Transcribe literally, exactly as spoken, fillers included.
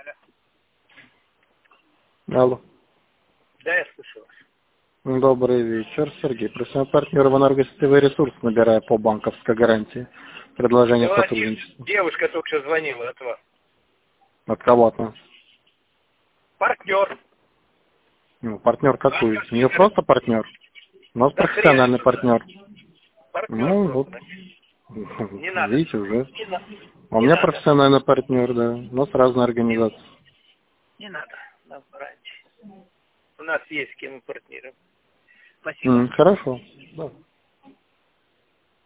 Алло. Да, я слышу вас. Добрый вечер, Сергей. Профессиональный партнер в энергосетевой ресурс, набирая по банковской гарантии. Предложение Да, сотрудничества. девушка только что звонила от вас. От кого от нас? Партнер. Ну, партнер какой? У нее просто партнер. У нас Да профессиональный хрен. партнер. Партнер Ну, вот. просто. Не надо. Видите, уже. Не, на... А у не меня надо. профессиональный партнер, да. У нас разные организации. Не надо. Нам раньше. У нас есть с кем мы партнером. Спасибо. М, хорошо. Да.